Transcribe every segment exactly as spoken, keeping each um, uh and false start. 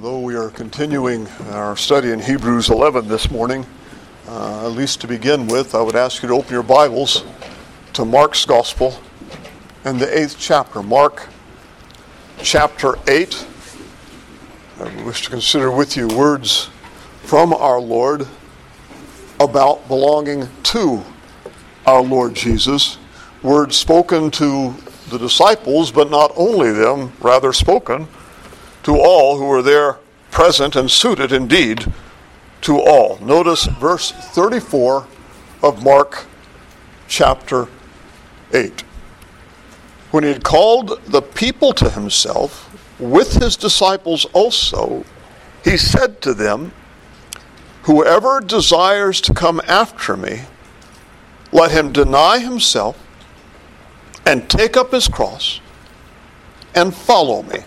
Although we are continuing our study in Hebrews eleven this morning, uh, at least to begin with, I would ask you to open your Bibles to Mark's Gospel and the eighth chapter. Mark chapter eight. I wish to consider with you words from our Lord about belonging to our Lord Jesus. Words spoken to the disciples, but not only them, rather spoken to all who were there present and suited indeed to all. Notice verse thirty-four of Mark chapter eight. When he had called the people to himself, with his disciples also, he said to them, "Whoever desires to come after me, let him deny himself and take up his cross and follow me."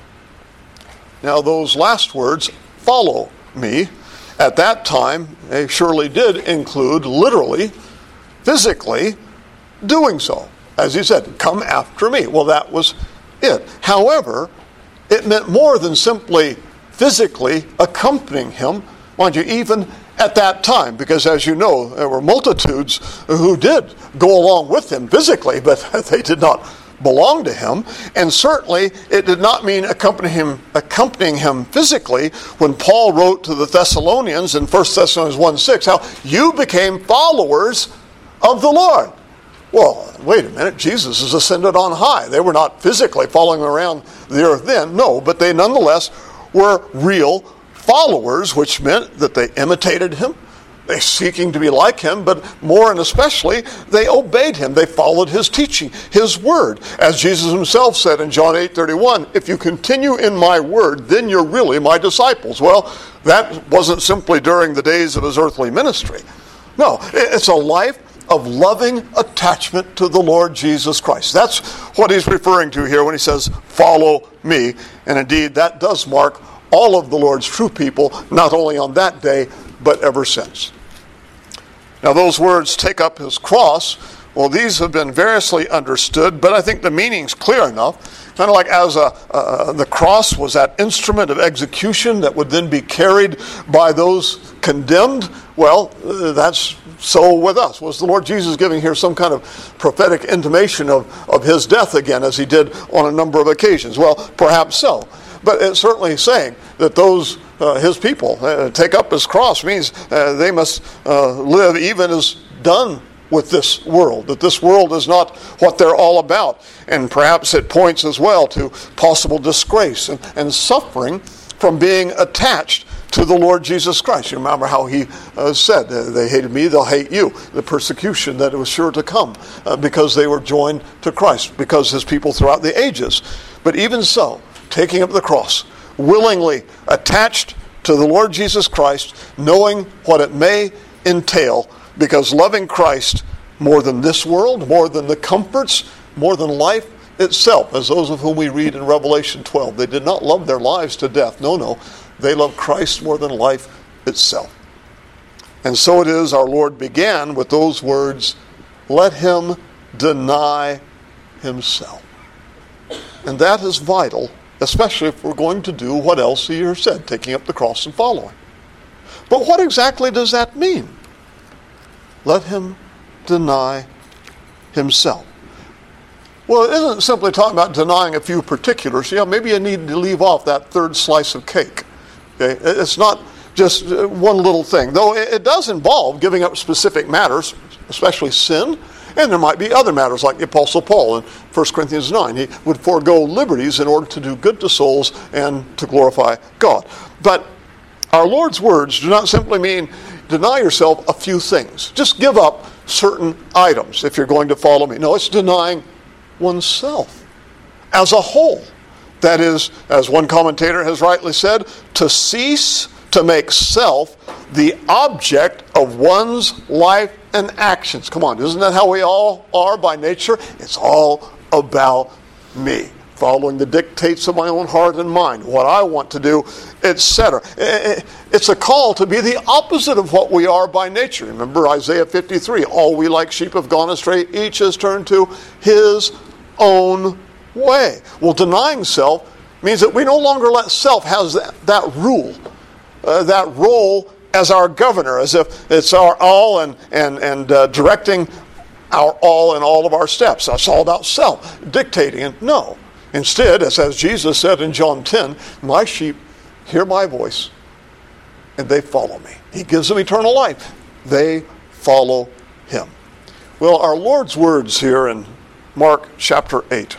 Now those last words, "follow me," at that time, they surely did include literally, physically doing so. As he said, "Come after me." Well, that was it. However, it meant more than simply physically accompanying him, mind you, even at that time, because as you know, there were multitudes who did go along with him physically, but they did not belong to him. And certainly it did not mean accompanying him, accompanying him physically when Paul wrote to the Thessalonians in First Thessalonians one six, how you became followers of the Lord. Well, wait a minute, Jesus is ascended on high. They were not physically following around the earth then, no, but they nonetheless were real followers, which meant that they imitated him, they seeking to be like him, but more and especially, they obeyed him. They followed his teaching, his word. As Jesus himself said in John eight thirty-one, "If you continue in my word, then you're really my disciples." Well, that wasn't simply during the days of his earthly ministry. No, it's a life of loving attachment to the Lord Jesus Christ. That's what he's referring to here when he says, "Follow me." And indeed, that does mark all of the Lord's true people, not only on that day, but ever since. Now those words, "take up his cross," well, these have been variously understood, but I think the meaning's clear enough. Kind of like as a uh, the cross was that instrument of execution that would then be carried by those condemned. Well, uh, that's so with us. Was the Lord Jesus giving here some kind of prophetic intimation of, of his death again, as he did on a number of occasions? Well, perhaps so. But it's certainly saying that those, uh, his people, uh, take up his cross means uh, they must uh, live even as done with this world, that this world is not what they're all about. And perhaps it points as well to possible disgrace and, and suffering from being attached to the Lord Jesus Christ. You remember how he uh, said, uh, "They hated me, they'll hate you." The persecution that was sure to come uh, because they were joined to Christ, because his people throughout the ages. But even so, taking up the cross, willingly attached to the Lord Jesus Christ, knowing what it may entail, because loving Christ more than this world, more than the comforts, more than life itself, as those of whom we read in Revelation twelve. They did not love their lives to death. No, no. They loved Christ more than life itself. And so it is our Lord began with those words, "Let him deny himself." And that is vital, especially if we're going to do what else he here said, taking up the cross and following. But what exactly does that mean? Let him deny himself. Well, it isn't simply talking about denying a few particulars. You know, maybe you need to leave off that third slice of cake. Okay? It's not just one little thing, though it does involve giving up specific matters, especially sin. And there might be other matters like the Apostle Paul in First Corinthians nine. He would forego liberties in order to do good to souls and to glorify God. But our Lord's words do not simply mean deny yourself a few things. Just give up certain items if you're going to follow me. No, it's denying oneself as a whole. That is, as one commentator has rightly said, to cease to make self the object of one's life and actions. Come on, isn't that how we all are by nature? It's all about me, following the dictates of my own heart and mind, what I want to do, et cetera. It's a call to be the opposite of what we are by nature. Remember Isaiah fifty-three, "All we like sheep have gone astray, each has turned to his own way." Well, denying self means that we no longer let self have that, that rule, uh, that role as our governor, as if it's our all and, and, and uh, directing our all in all of our steps. That's all about self, dictating. And no. Instead, as, as Jesus said in John ten, my sheep hear my voice and they follow me. He gives them eternal life. They follow him. Well, our Lord's words here in Mark chapter eight,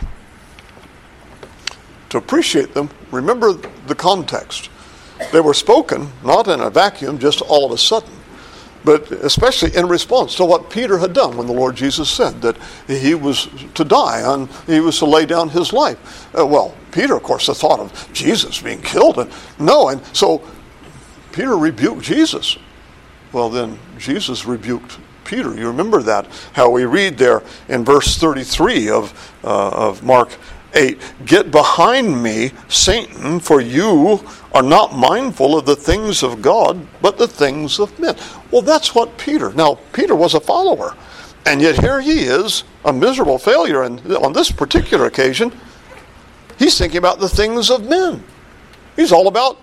to appreciate them, remember the context. They were spoken, not in a vacuum, just all of a sudden, but especially in response to what Peter had done when the Lord Jesus said that he was to die and he was to lay down his life. Uh, well, Peter, of course, the thought of Jesus being killed. And no, and so Peter rebuked Jesus. Well, then Jesus rebuked Peter. You remember that, how we read there in verse thirty-three of, uh, of Mark eight, get behind me, Satan, for you are not mindful of the things of God, but the things of men. Well, that's what Peter, now Peter was a follower, and yet here he is, a miserable failure, and on this particular occasion, he's thinking about the things of men. He's all about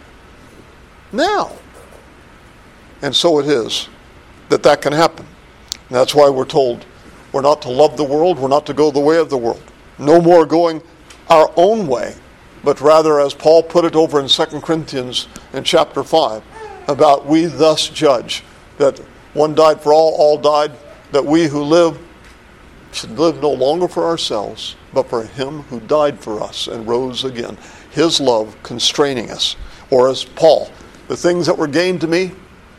now. And so it is that that can happen. And that's why we're told we're not to love the world, we're not to go the way of the world. No more going our own way, but rather, as Paul put it over in Second Corinthians in chapter five, about we thus judge that one died for all, all died, that we who live should live no longer for ourselves, but for him who died for us and rose again. His love constraining us. Or as Paul, the things that were gained to me,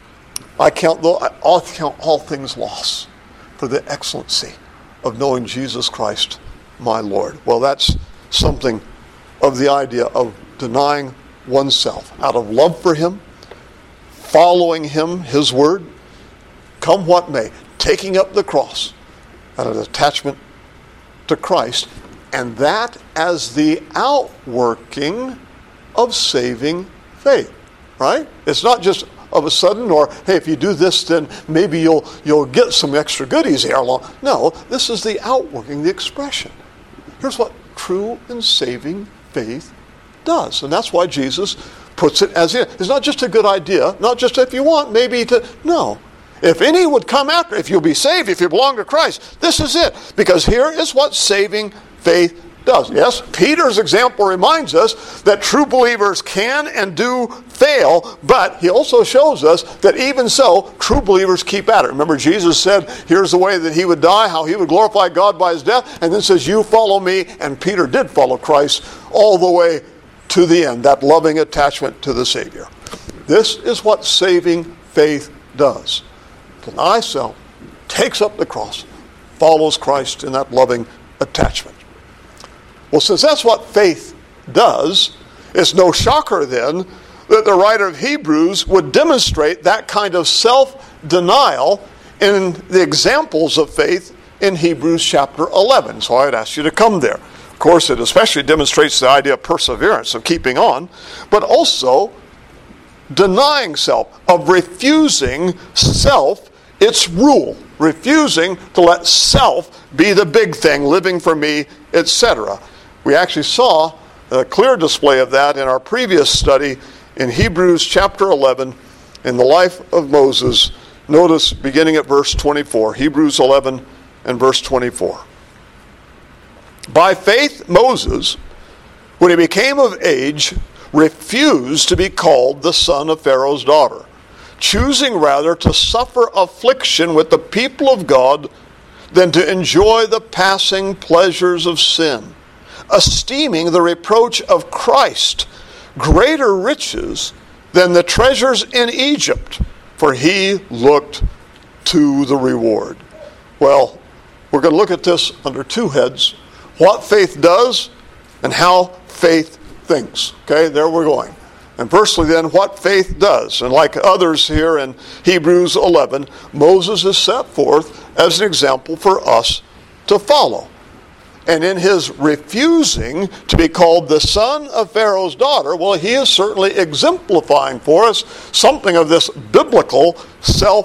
I count, I'll count all things loss for the excellency of knowing Jesus Christ, my Lord. Well, that's something of the idea of denying oneself out of love for him, following him, his word, come what may, taking up the cross, and an attachment to Christ, and that as the outworking of saving faith, right? It's not just of a sudden, or hey, if you do this, then maybe you'll you'll get some extra goodies here along. No, this is the outworking, the expression. Here's what true and saving faith does. And that's why Jesus puts it as it. It's not just a good idea, not just if you want, maybe to, no. If any would come after, if you'll be saved, if you belong to Christ, this is it. Because here is what saving faith does. Yes, Peter's example reminds us that true believers can and do fail, but he also shows us that even so, true believers keep at it. Remember, Jesus said, here's the way that he would die, how he would glorify God by his death, and then says, you follow me, and Peter did follow Christ all the way to the end, that loving attachment to the Savior. This is what saving faith does. Denies self, takes up the cross, follows Christ in that loving attachment. Well, since that's what faith does, it's no shocker then that the writer of Hebrews would demonstrate that kind of self-denial in the examples of faith in Hebrews chapter eleven. So I'd ask you to come there. Of course, it especially demonstrates the idea of perseverance, of keeping on, but also denying self, of refusing self its rule, refusing to let self be the big thing, living for me, et cetera. We actually saw a clear display of that in our previous study in Hebrews chapter eleven, in the life of Moses. Notice beginning at verse twenty-four, Hebrews eleven and verse twenty-four. By faith Moses, when he became of age, refused to be called the son of Pharaoh's daughter, choosing rather to suffer affliction with the people of God than to enjoy the passing pleasures of sin, esteeming the reproach of Christ greater riches than the treasures in Egypt, for he looked to the reward. Well, we're going to look at this under two heads: what faith does and how faith thinks. Okay, there we're going. And firstly then, what faith does. And like others here in Hebrews eleven, Moses is set forth as an example for us to follow. And in his refusing to be called the son of Pharaoh's daughter, well, he is certainly exemplifying for us something of this biblical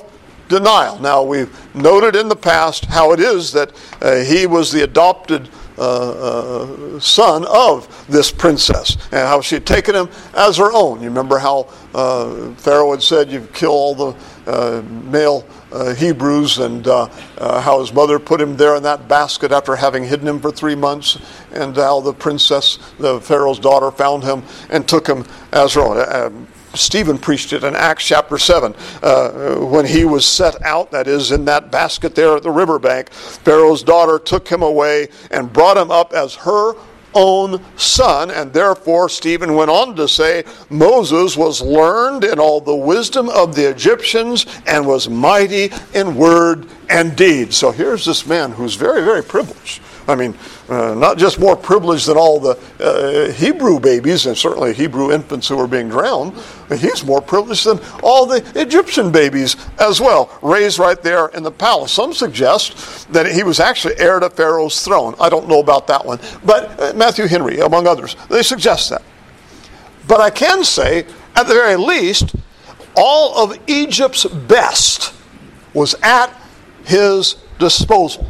self-denial. Now, we've noted in the past how it is that uh, he was the adopted uh, uh, son of this princess, and how she had taken him as her own. You remember how uh, Pharaoh had said, "You kill all the uh, male uh, Hebrews," and uh, uh, how his mother put him there in that basket after having hidden him for three months, and how the princess, the Pharaoh's daughter, found him and took him as her own. Uh, Stephen preached it in Acts chapter seven. Uh, when he was set out, that is, in that basket there at the riverbank, Pharaoh's daughter took him away and brought him up as her own son. And therefore, Stephen went on to say, Moses was learned in all the wisdom of the Egyptians and was mighty in word and deed. So here's this man who's very, very privileged. I mean, uh, not just more privileged than all the uh, Hebrew babies, and certainly Hebrew infants who were being drowned. He's more privileged than all the Egyptian babies as well, raised right there in the palace. Some suggest that he was actually heir to Pharaoh's throne. I don't know about that one. But uh, Matthew Henry, among others, they suggest that. But I can say, at the very least, all of Egypt's best was at his disposal.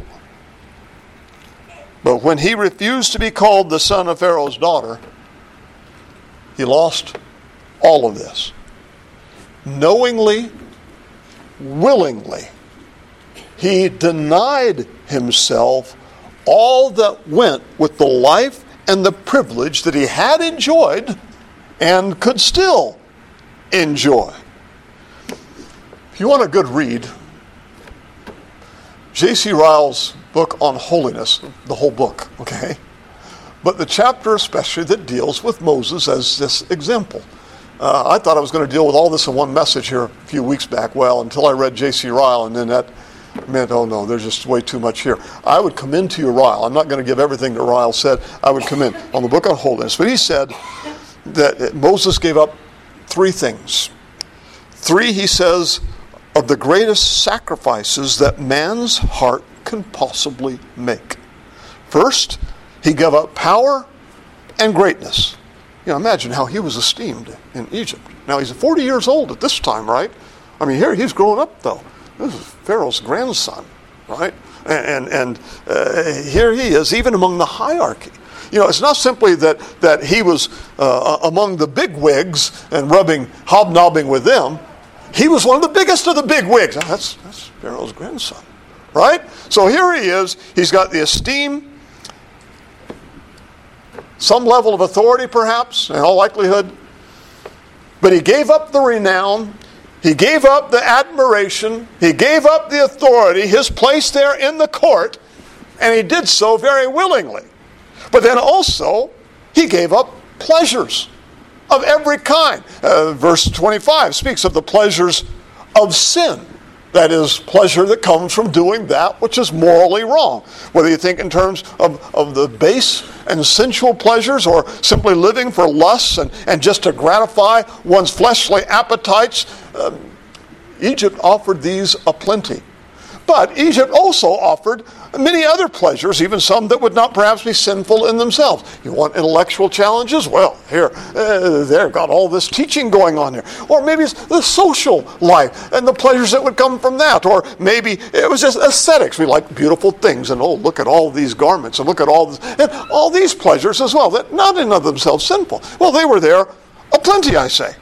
But when he refused to be called the son of Pharaoh's daughter, he lost all of this. Knowingly, willingly, he denied himself all that went with the life and the privilege that he had enjoyed and could still enjoy. If you want a good read, J C Ryle's book on holiness, the whole book, okay? But the chapter especially that deals with Moses as this example. Uh, I thought I was going to deal with all this in one message here a few weeks back, well, until I read J C Ryle, and then that meant, oh no, there's just way too much here. I would come into you, Ryle. I'm not going to give everything that Ryle said. I would come in on the book on holiness. But he said that Moses gave up three things. Three, he says, of the greatest sacrifices that man's heart can possibly make. First, he gave up power and greatness. You know, imagine how he was esteemed in Egypt. Now, he's forty years old at this time, right? I mean, here he's growing up, though. This is Pharaoh's grandson, right? And, and, and uh, here he is, even among the hierarchy. You know, it's not simply that, that he was uh, among the big wigs and rubbing, hobnobbing with them. He was one of the biggest of the big wigs. That's, that's Pharaoh's grandson. Right? So here he is. He's got the esteem, some level of authority perhaps, in all likelihood. But he gave up the renown. He gave up the admiration. He gave up the authority, his place there in the court. And he did so very willingly. But then also, he gave up pleasures of every kind. Uh, verse twenty-five speaks of the pleasures of sin. That is, pleasure that comes from doing that which is morally wrong. Whether you think in terms of, of the base and sensual pleasures, or simply living for lusts and, and just to gratify one's fleshly appetites, um, Egypt offered these aplenty. But Egypt also offered many other pleasures, even some that would not perhaps be sinful in themselves. You want intellectual challenges? Well, here, uh, they've got all this teaching going on there. Or maybe it's the social life and the pleasures that would come from that. Or maybe it was just aesthetics. We like beautiful things, and oh, look at all these garments, and look at all this, and all these pleasures as well, that not in of themselves sinful. Well, they were there aplenty, I say.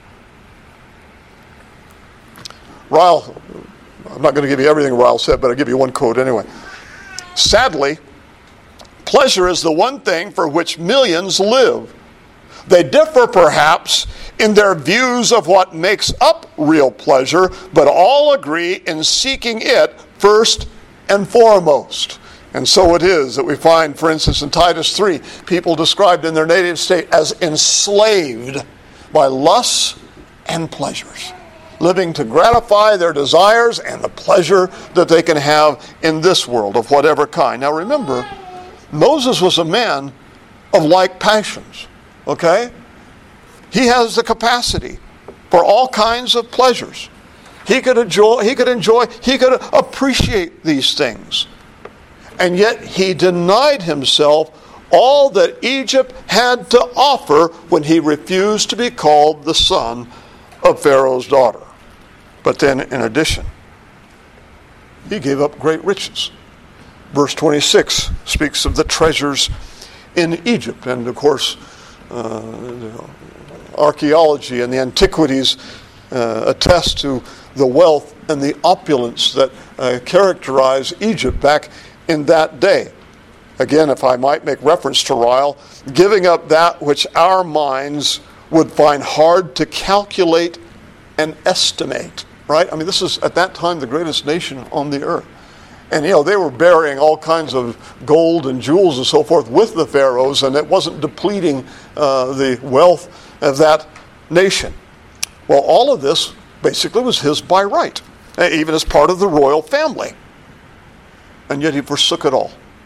Ryle, I'm not going to give you everything Ryle said, but I'll give you one quote anyway. Sadly, pleasure is the one thing for which millions live. They differ perhaps in their views of what makes up real pleasure, but all agree in seeking it first and foremost. And so it is that we find, for instance, in Titus three, people described in their native state as enslaved by lusts and pleasures, living to gratify their desires and the pleasure that they can have in this world of whatever kind. Now remember, Moses was a man of like passions, okay? He has the capacity for all kinds of pleasures. He could enjoy, he could enjoy, he could appreciate these things. And yet he denied himself all that Egypt had to offer when he refused to be called the son of Pharaoh's daughter. But then, in addition, he gave up great riches. Verse twenty-six speaks of the treasures in Egypt. And of course, uh, archaeology and the antiquities uh, attest to the wealth and the opulence that uh, characterized Egypt back in that day. Again, if I might make reference to Ryle, giving up that which our minds would find hard to calculate and estimate. Right? I mean, this is at that time the greatest nation on the earth. And, you know, they were burying all kinds of gold and jewels and so forth with the pharaohs, and it wasn't depleting uh, the wealth of that nation. Well, all of this basically was his by right, even as part of the royal family. And yet he forsook it all.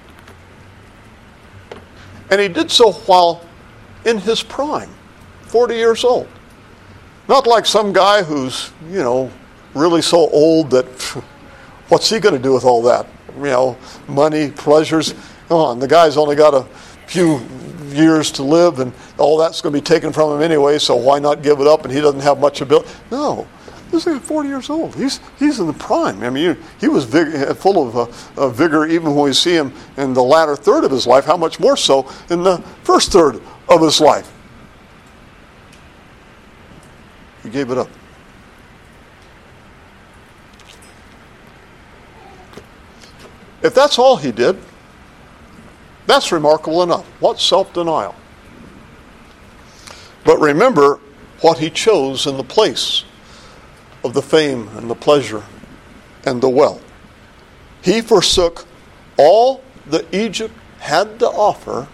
And he did so while in his prime, forty years old. Not like some guy who's, you know, really so old that what's he going to do with all that? You know, money, pleasures. Come on, the guy's only got a few years to live, and all that's going to be taken from him anyway, so why not give it up? And he doesn't have much ability. No, this guy forty years old. He's he's in the prime. I mean, he was vig- full of uh, uh, vigor even when we see him in the latter third of his life. How much more so in the first third of his life? He gave it up. If that's all he did, that's remarkable enough. What self-denial. But remember what he chose in the place of the fame and the pleasure and the wealth. He forsook all that Egypt had to offer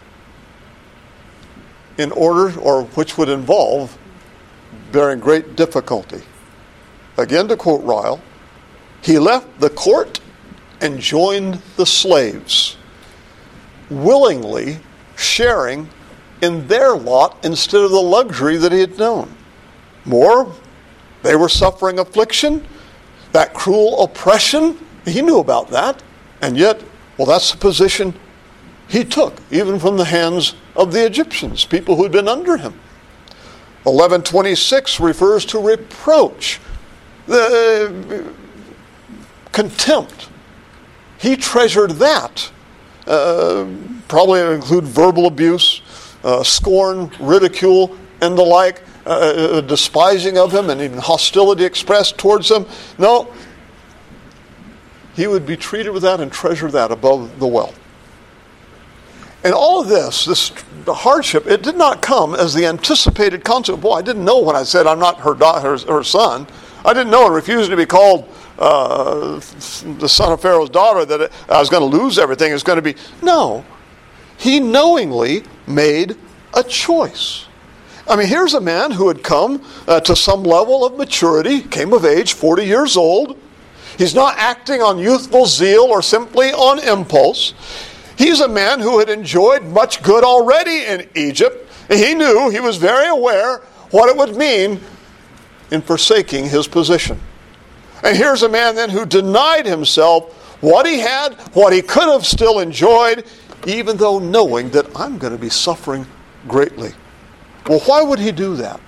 in order, or which would involve bearing great difficulty. Again, to quote Ryle, he left the court and joined the slaves, willingly sharing in their lot instead of the luxury that he had known. More, they were suffering affliction, that cruel oppression. He knew about that, and yet, well, that's the position he took, even from the hands of the Egyptians, people who had been under him. eleven twenty-six refers to reproach, the contempt. He treasured that. Uh, probably include verbal abuse, uh, scorn, ridicule, and the like, uh, despising of him, and even hostility expressed towards him. No, he would be treated with that and treasure that above the wealth. And all of this, this hardship, it did not come as the anticipated consequence. Boy, I didn't know when I said I'm not her, daughter, her, her son. I didn't know in refusing to be called uh, the son of Pharaoh's daughter that it, I was going to lose everything. It was going to be... No. He knowingly made a choice. I mean, here's a man who had come uh, to some level of maturity, came of age, forty years old. He's not acting on youthful zeal or simply on impulse. He's a man who had enjoyed much good already in Egypt. He knew, he was very aware what it would mean in forsaking his position. And here's a man then who denied himself what he had, what he could have still enjoyed, even though knowing that I'm going to be suffering greatly. Well, why would he do that?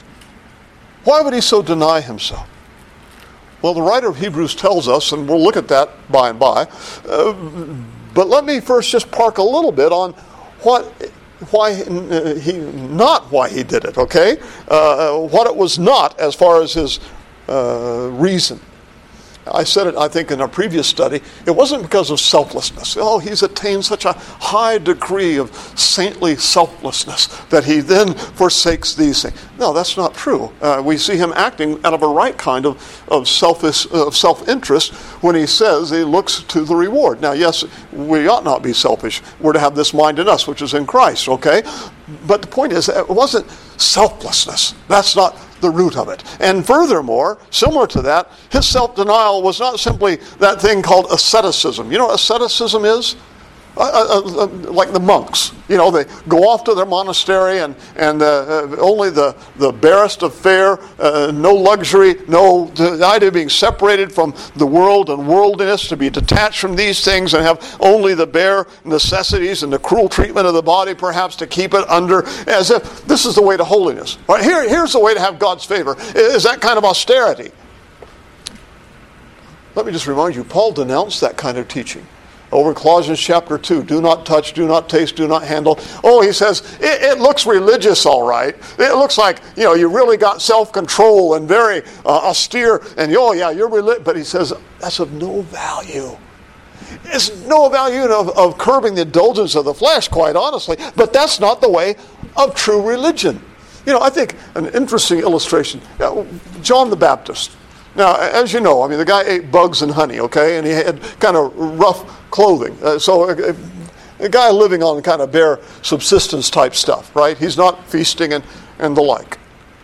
Why would he so deny himself? Well, the writer of Hebrews tells us, and we'll look at that by and by, uh, but let me first just park a little bit on what, why he, not why he did it, okay? Uh, what it was not as far as his uh, reason. I said it, I think, in our previous study. It wasn't because of selflessness. Oh, he's attained such a high degree of saintly selflessness that he then forsakes these things. No, that's not true. Uh, we see him acting out of a right kind of, of selfish, uh, self-interest when he says he looks to the reward. Now, yes, we ought not be selfish. We're to have this mind in us, which is in Christ, okay? But the point is, it wasn't selflessness. That's not the root of it. And furthermore, similar to that, his self-denial was not simply that thing called asceticism. You know what asceticism is? Uh, uh, uh, like the monks. You know, they go off to their monastery and, and uh, uh, only the, the barest of fare, uh, no luxury, no the idea of being separated from the world and worldliness, to be detached from these things and have only the bare necessities and the cruel treatment of the body perhaps to keep it under, as if this is the way to holiness. Right, here, here's the way to have God's favor, is that kind of austerity. Let me just remind you, Paul denounced that kind of teaching. Over in Colossians chapter two, do not touch, do not taste, do not handle. Oh, he says, it, it looks religious, all right. It looks like, you know, you really got self-control and very uh, austere, and oh yeah, you're religious. But he says, that's of no value. It's no value of, of curbing the indulgence of the flesh, quite honestly, but that's not the way of true religion. You know, I think an interesting illustration, uh, John the Baptist. Now, as you know, I mean, the guy ate bugs and honey, okay, and he had kind of rough clothing. Uh, so a, a guy living on kind of bare subsistence type stuff, right? He's not feasting and, and the like.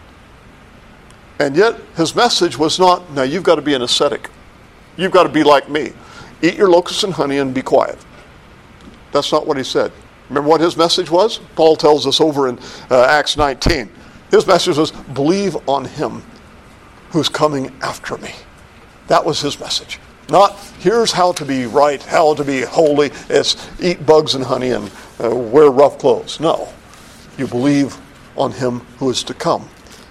And yet, his message was not, now you've got to be an ascetic. You've got to be like me. Eat your locusts and honey and be quiet. That's not what he said. Remember what his message was? Paul tells us over in uh, Acts nineteen. His message was, believe on him who's coming after me. That was his message. Not, here's how to be right, how to be holy. It's eat bugs and honey and uh, wear rough clothes. No. You believe on him who is to come.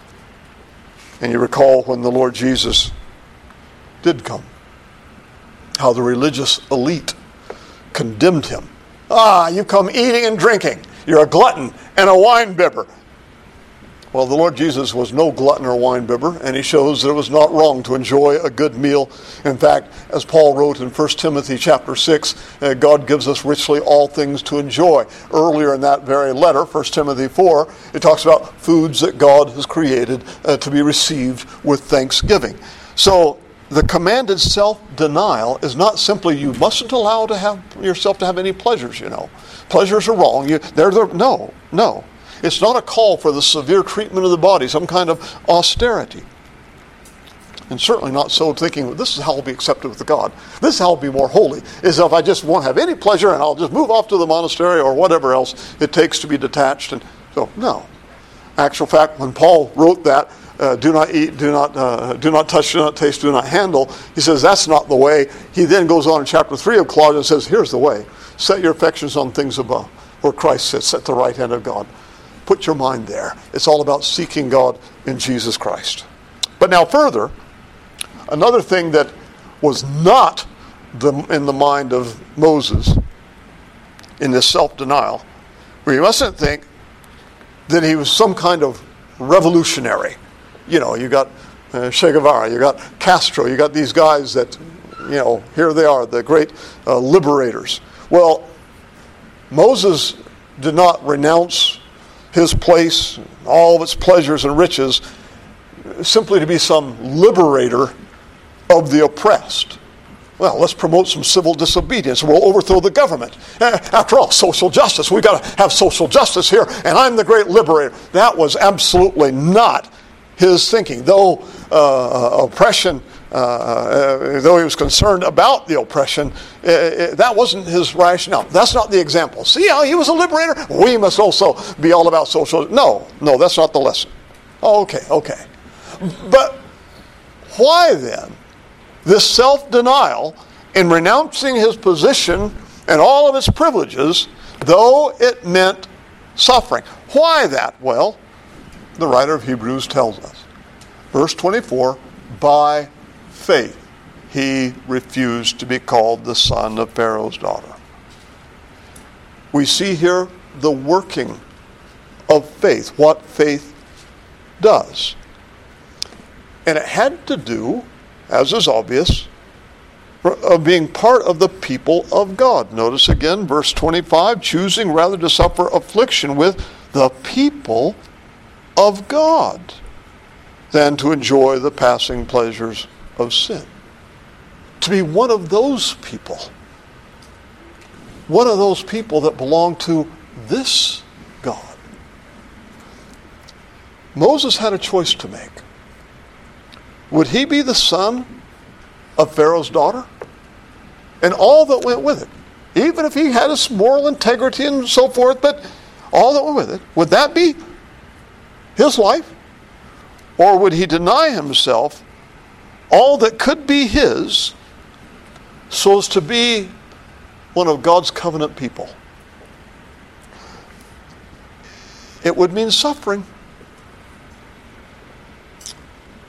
And you recall when the Lord Jesus did come, how the religious elite condemned him. Ah, you come eating and drinking. You're a glutton and a wine-bibber. Well, the Lord Jesus was no glutton or wine-bibber, and he shows that it was not wrong to enjoy a good meal. In fact, as Paul wrote in First Timothy chapter six, uh, God gives us richly all things to enjoy. Earlier in that very letter, First Timothy four, it talks about foods that God has created uh, to be received with thanksgiving. So the commanded self-denial is not simply you mustn't allow to have yourself to have any pleasures, you know. Pleasures are wrong. You, they're, they're, no, no. It's not a call for the severe treatment of the body, some kind of austerity. And certainly not so thinking, well, this is how I'll be accepted with God. This is how I'll be more holy, is if I just won't have any pleasure and I'll just move off to the monastery or whatever else it takes to be detached. And so, no. Actual fact, when Paul wrote that, uh, do not eat, do not uh, do not touch, do not taste, do not handle, he says that's not the way. He then goes on in chapter three of Colossians and says, here's the way. Set your affections on things above, where Christ sits at the right hand of God. Put your mind there. It's all about seeking God in Jesus Christ. But now further, another thing that was not the, in the mind of Moses in this self-denial, we mustn't think that he was some kind of revolutionary. You know, you got uh, Che Guevara, you got Castro, you got these guys that, you know, here they are, the great uh, liberators. Well, Moses did not renounce his place, all of its pleasures and riches, simply to be some liberator of the oppressed. Well, let's promote some civil disobedience. We'll overthrow the government. After all, social justice. We've got to have social justice here, and I'm the great liberator. That was absolutely not his thinking. Though uh, oppression, uh, uh, though he was concerned about the oppression, uh, uh, that wasn't his rationale. That's not the example. See how he was a liberator? We must also be all about social. No, no, that's not the lesson. Oh, okay, okay. But why then this self-denial in renouncing his position and all of its privileges, though it meant suffering? Why that? Well, the writer of Hebrews tells us. Verse twenty-four, by faith he refused to be called the son of Pharaoh's daughter. We see here the working of faith, what faith does. And it had to do, as is obvious, of being part of the people of God. Notice again, verse twenty-five, choosing rather to suffer affliction with the people of God than to enjoy the passing pleasures of sin. To be one of those people. One of those people that belong to this God. Moses had a choice to make. Would he be the son of Pharaoh's daughter? And all that went with it. Even if he had his moral integrity and so forth, but all that went with it. Would that be his life? Or would he deny himself all that could be his so as to be one of God's covenant people? It would mean suffering.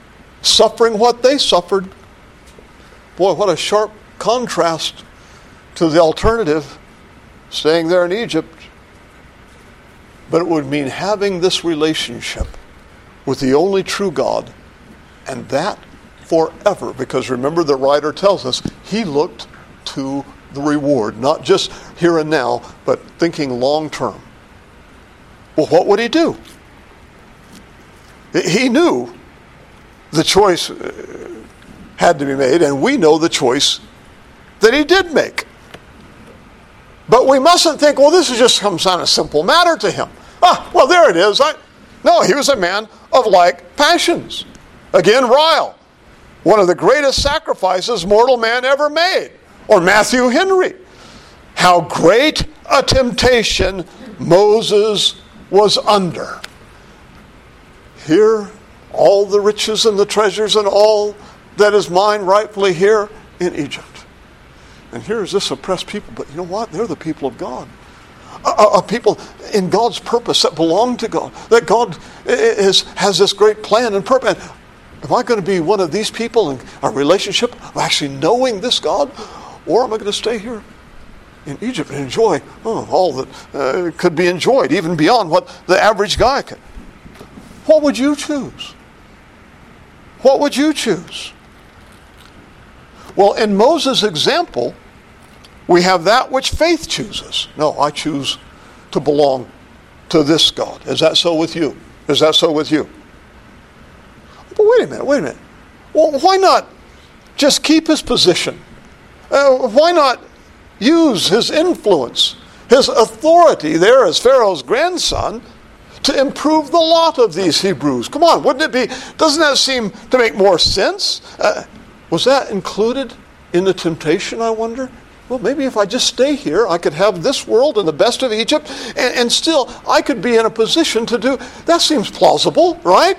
Suffering what they suffered. Boy, what a sharp contrast to the alternative, staying there in Egypt. But it would mean having this relationship with the only true God, and that forever. Because remember, the writer tells us he looked to the reward, not just here and now, but thinking long term. Well, what would he do? He knew the choice had to be made, and we know the choice that he did make. But we mustn't think, well, this is just some kind of simple matter to him. Ah, well, there it is. I, no, he was a man of like passions. Again, Ryle, one of the greatest sacrifices mortal man ever made. Or Matthew Henry. How great a temptation Moses was under. Here, all the riches and the treasures and all that is mine rightfully here in Egypt. And here's this oppressed people, but you know what? They're the people of God. A, a, a people in God's purpose that belong to God. That God is, has this great plan and purpose. Am I going to be one of these people in a relationship of actually knowing this God? Or am I going to stay here in Egypt and enjoy oh, all that uh, could be enjoyed, even beyond what the average guy could? What would you choose? What would you choose? Well, in Moses' example, we have that which faith chooses. No, I choose to belong to this God. Is that so with you? Is that so with you? But wait a minute, wait a minute. Well, why not just keep his position? Uh, why not use his influence, his authority there as Pharaoh's grandson to improve the lot of these Hebrews? Come on, wouldn't it be, doesn't that seem to make more sense? Uh, was that included in the temptation, I wonder? Well, maybe if I just stay here, I could have this world and the best of Egypt, and, and still I could be in a position to do, that seems plausible, right?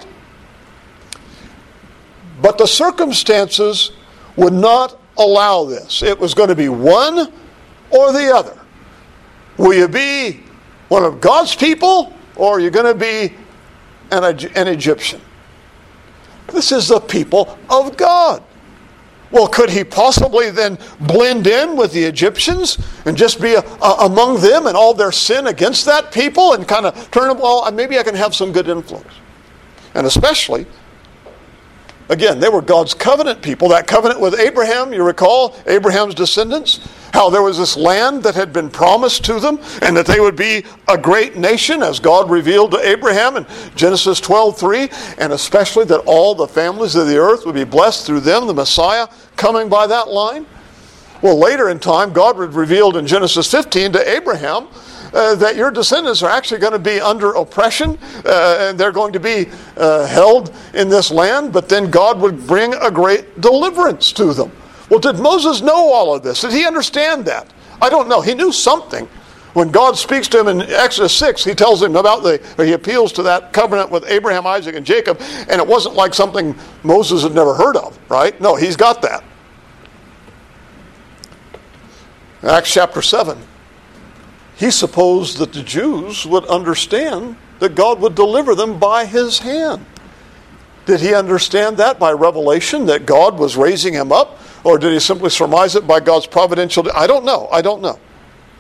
But the circumstances would not allow this. It was going to be one or the other. Will you be one of God's people, or are you going to be an, an Egyptian? This is the people of God. Well, could he possibly then blend in with the Egyptians and just be a, a, among them and all their sin against that people and kind of turn them, well, maybe I can have some good influence. And especially, again, they were God's covenant people. That covenant with Abraham, you recall, Abraham's descendants, how there was this land that had been promised to them and that they would be a great nation as God revealed to Abraham in Genesis twelve three, and especially that all the families of the earth would be blessed through them, the Messiah coming by that line. Well, later in time, God had revealed in Genesis fifteen to Abraham Uh, that your descendants are actually going to be under oppression uh, and they're going to be uh, held in this land, but then God would bring a great deliverance to them. Well, did Moses know all of this? Did he understand that? I don't know. He knew something. When God speaks to him in Exodus six, he tells him about the, or he appeals to that covenant with Abraham, Isaac, and Jacob, and it wasn't like something Moses had never heard of, right? No, he's got that. In Acts chapter seven, he supposed that the Jews would understand that God would deliver them by his hand. Did he understand that by revelation, that God was raising him up? Or did he simply surmise it by God's providential? I don't know. I don't know.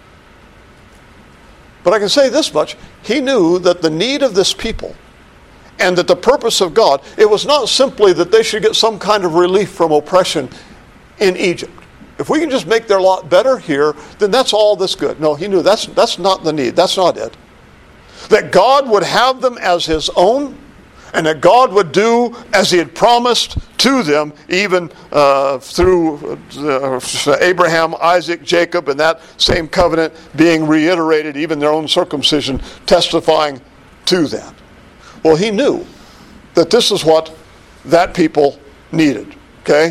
But I can say this much. He knew that the need of this people and that the purpose of God, it was not simply that they should get some kind of relief from oppression in Egypt. If we can just make their lot better here, then that's all that's good. No, he knew that's that's not the need. That's not it. That God would have them as his own, and that God would do as he had promised to them, even uh, through uh, Abraham, Isaac, Jacob, and that same covenant being reiterated, even their own circumcision testifying to that. Well, he knew that this is what that people needed. Okay?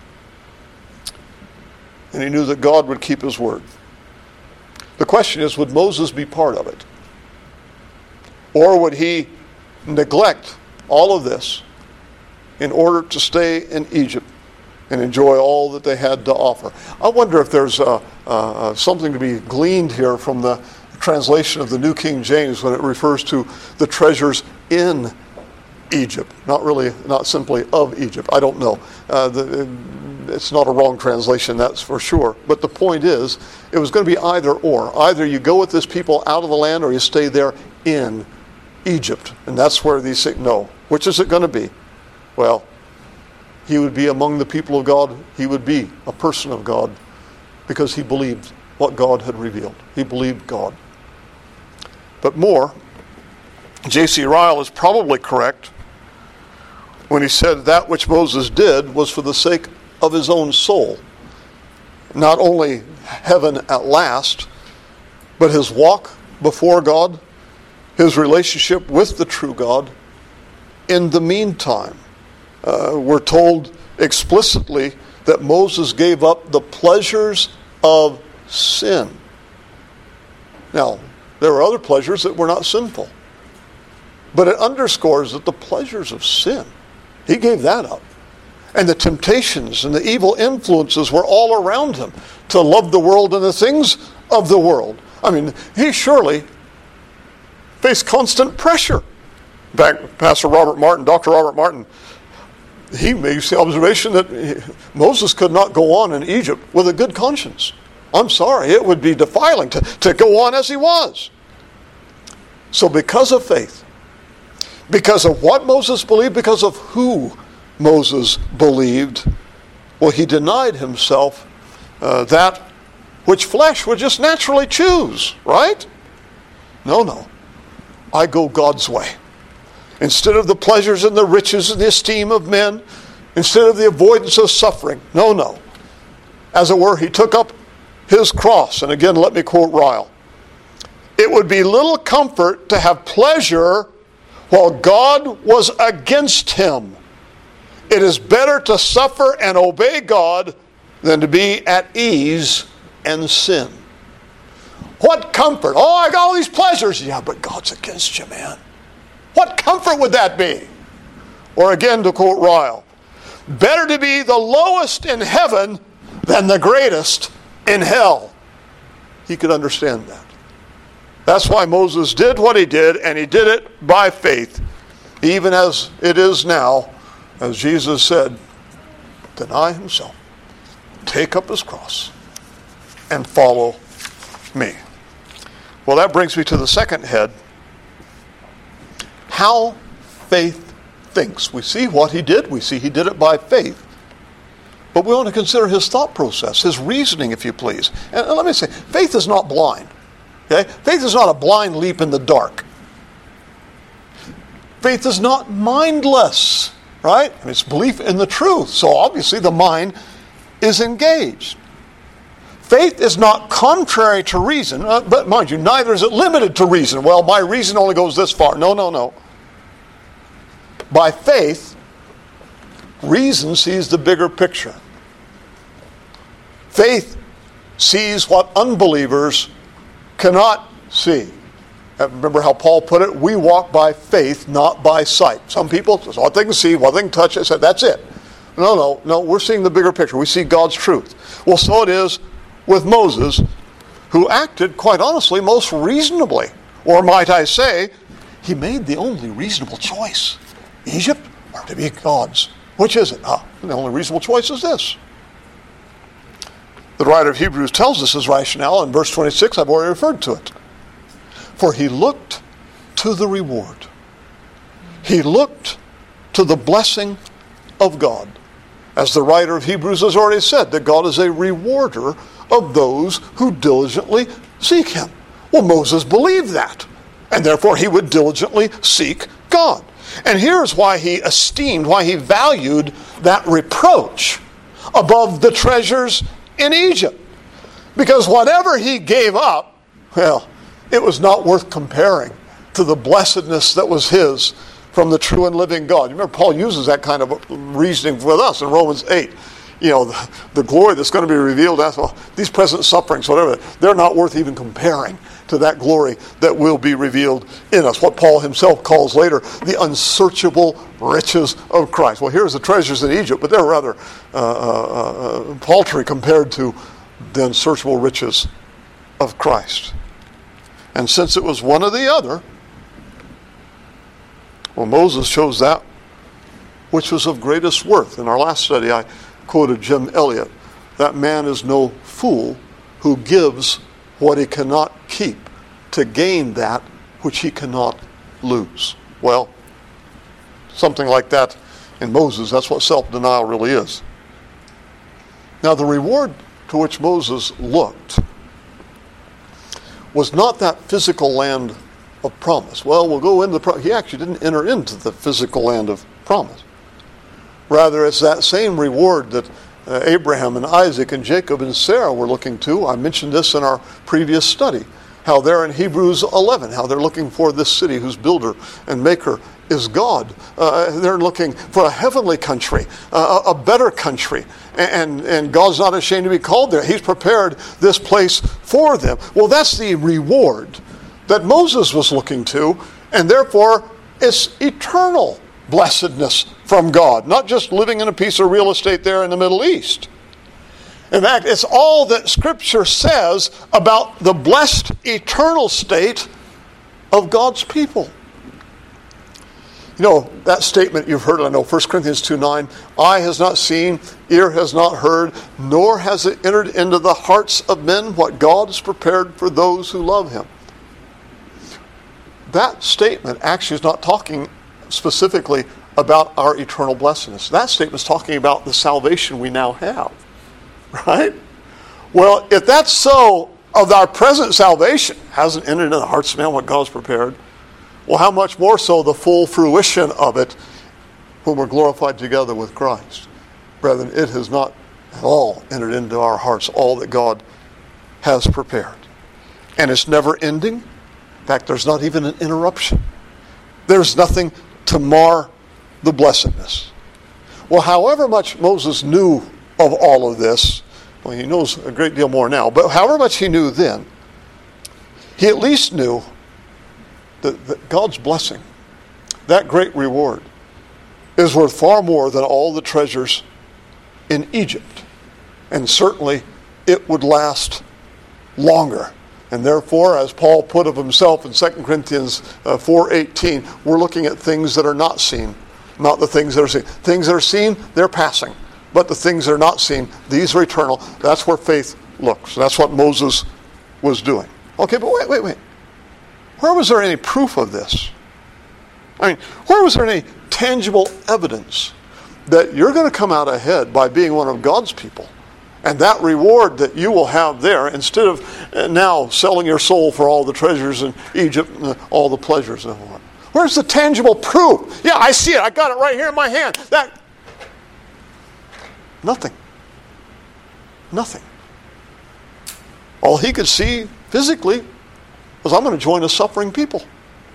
And he knew that God would keep his word. The question is, would Moses be part of it? Or would he neglect all of this in order to stay in Egypt and enjoy all that they had to offer? I wonder if there's uh, uh, something to be gleaned here from the translation of the New King James when it refers to the treasures in Egypt. Not really, not simply of Egypt. I don't know. Uh, the, it's not a wrong translation, that's for sure. But the point is, it was going to be either or. Either you go with this people out of the land or you stay there in Egypt. And that's where these things, no. Which is it going to be? Well, he would be among the people of God. He would be a person of God because he believed what God had revealed. He believed God. But more, J C Ryle is probably correct when he said that which Moses did was for the sake of his own soul. Not only heaven at last, but his walk before God, his relationship with the true God in the meantime. Uh, we're told explicitly that Moses gave up the pleasures of sin. Now, there were other pleasures that were not sinful. But it underscores that the pleasures of sin, he gave that up. And the temptations and the evil influences were all around him to love the world and the things of the world. I mean, he surely faced constant pressure. In fact, Pastor Robert Martin, Doctor Robert Martin, he makes the observation that Moses could not go on in Egypt with a good conscience. I'm sorry, it would be defiling to, to go on as he was. So because of faith, because of what Moses believed, because of who Moses believed, well, he denied himself uh, that which flesh would just naturally choose, right? No, no. I go God's way. Instead of the pleasures and the riches and the esteem of men, instead of the avoidance of suffering, no, no. As it were, he took up his cross. And again, let me quote Ryle. It would be little comfort to have pleasure while God was against him. It is better to suffer and obey God than to be at ease and sin. What comfort? Oh, I got all these pleasures. Yeah, but God's against you, man. What comfort would that be? Or again, to quote Ryle, better to be the lowest in heaven than the greatest in hell. He could understand that. That's why Moses did what he did, and he did it by faith, even as it is now, as Jesus said, deny himself, take up his cross, and follow me. Well, that brings me to the second head, how faith thinks. We see what he did, we see he did it by faith, but we want to consider his thought process, his reasoning, if you please. And let me say, faith is not blind. Okay? Faith is not a blind leap in the dark. Faith is not mindless, right? I mean, it's belief in the truth. So obviously the mind is engaged. Faith is not contrary to reason, uh, but mind you, neither is it limited to reason. Well, my reason only goes this far. No, no, no. By faith, reason sees the bigger picture. Faith sees what unbelievers cannot see. Remember how Paul put it? We walk by faith, not by sight. Some people, what they can see, what they can touch, they say, that's it. No, no, no, we're seeing the bigger picture. We see God's truth. Well, so it is with Moses, who acted, quite honestly, most reasonably. Or might I say, he made the only reasonable choice. Egypt or to be God's. Which is it? Ah, the only reasonable choice is this. The writer of Hebrews tells us his rationale in verse twenty-six. I've already referred to it. For he looked to the reward. He looked to the blessing of God. As the writer of Hebrews has already said, that God is a rewarder of those who diligently seek him. Well, Moses believed that, and therefore he would diligently seek God. And here's why he esteemed, why he valued that reproach above the treasures in Egypt. Because whatever he gave up, well, it was not worth comparing to the blessedness that was his from the true and living God. You remember Paul uses that kind of reasoning with us in Romans eight. You know, the, the glory that's going to be revealed after well, these present sufferings, whatever, they're not worth even comparing to that glory that will be revealed in us. What Paul himself calls later the unsearchable riches of Christ. Well, here's the treasures in Egypt, but they're rather uh, uh, uh, paltry compared to the unsearchable riches of Christ. And since it was one or the other, well, Moses chose that which was of greatest worth. In our last study, I quoted Jim Elliot, that man is no fool who gives what he cannot keep to gain that which he cannot lose. Well, something like that in Moses, that's what self-denial really is. Now, the reward to which Moses looked was not that physical land of promise. Well, we'll go into the pro- he actually didn't enter into the physical land of promise. Rather, it's that same reward that uh, Abraham and Isaac and Jacob and Sarah were looking to. I mentioned this in our previous study, how they're in Hebrews eleven, how they're looking for this city whose builder and maker is God. Uh, they're looking for a heavenly country, uh, a better country. And, and God's not ashamed to be called there. He's prepared this place for them. Well, that's the reward that Moses was looking to, and therefore it's eternal blessedness from God, not just living in a piece of real estate there in the Middle East. In fact, it's all that Scripture says about the blessed eternal state of God's people. You know, that statement you've heard, I know, First Corinthians two nine, eye has not seen, ear has not heard, nor has it entered into the hearts of men what God has prepared for those who love Him. That statement actually is not talking specifically about our eternal blessedness. That statement is talking about the salvation we now have. Right? Well, if that's so of our present salvation, hasn't entered into the hearts of men what God's prepared, well, how much more so the full fruition of it when we're glorified together with Christ. Brethren, it has not at all entered into our hearts all that God has prepared. And it's never ending. In fact, there's not even an interruption. There's nothing to mar the blessedness. Well, however much Moses knew of all of this, well, he knows a great deal more now, but however much he knew then, he at least knew that, that God's blessing, that great reward, is worth far more than all the treasures in Egypt. And certainly it would last longer. And therefore, as Paul put of himself in Second Corinthians four eighteen, we're looking at things that are not seen, not the things that are seen. Things that are seen, they're passing. But the things that are not seen, these are eternal. That's where faith looks. That's what Moses was doing. Okay, but wait, wait, wait. Where was there any proof of this? I mean, where was there any tangible evidence that you're going to come out ahead by being one of God's people? And that reward that you will have there, instead of now selling your soul for all the treasures in Egypt and all the pleasures and all that. Where's the tangible proof? Yeah, I see it. I got it right here in my hand. That Nothing. Nothing. All he could see physically was, I'm going to join a suffering people.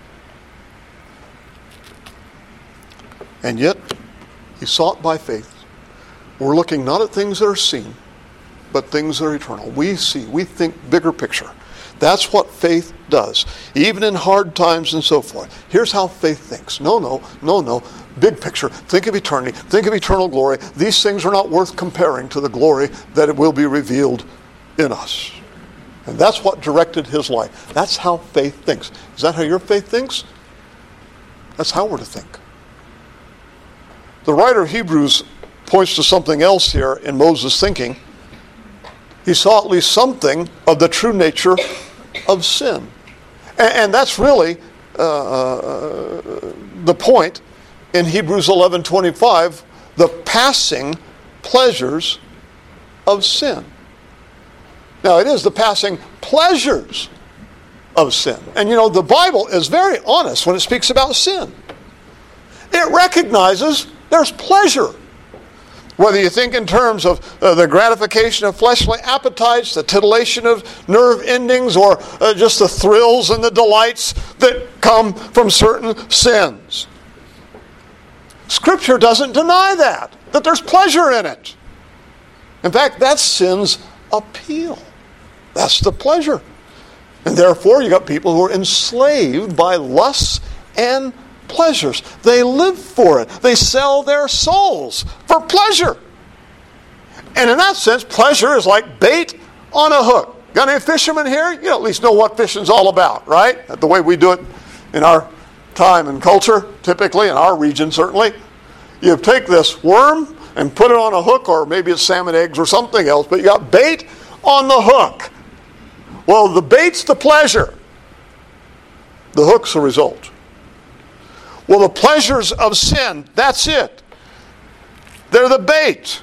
And yet, he sought by faith. We're looking not at things that are seen, but things that are eternal. We see, we think bigger picture. That's what faith does, even in hard times and so forth. Here's how faith thinks. No, no, no, no. Big picture. Think of eternity. Think of eternal glory. These things are not worth comparing to the glory that it will be revealed in us. And that's what directed his life. That's how faith thinks. Is that how your faith thinks? That's how we're to think. The writer of Hebrews points to something else here in Moses' thinking. He saw at least something of the true nature of sin. And, and that's really uh, uh, the point in Hebrews eleven twenty-five, the passing pleasures of sin. Now, it is the passing pleasures of sin. And you know, the Bible is very honest when it speaks about sin. It recognizes there's pleasure. Whether you think in terms of uh, the gratification of fleshly appetites, the titillation of nerve endings, or uh, just the thrills and the delights that come from certain sins. Scripture doesn't deny that, that there's pleasure in it. In fact, that's sin's appeal. That's the pleasure. And therefore, you got people who are enslaved by lusts and pleasures. They live for it. They sell their souls for pleasure. And in that sense, pleasure is like bait on a hook. Got any fishermen here? You at least know what fishing's all about, right? The way we do it in our time and culture, typically, in our region certainly. You take this worm and put it on a hook, or maybe it's salmon eggs or something else, but you got bait on the hook. Well, the bait's the pleasure. The hook's the result. Well, the pleasures of sin, that's it. They're the bait.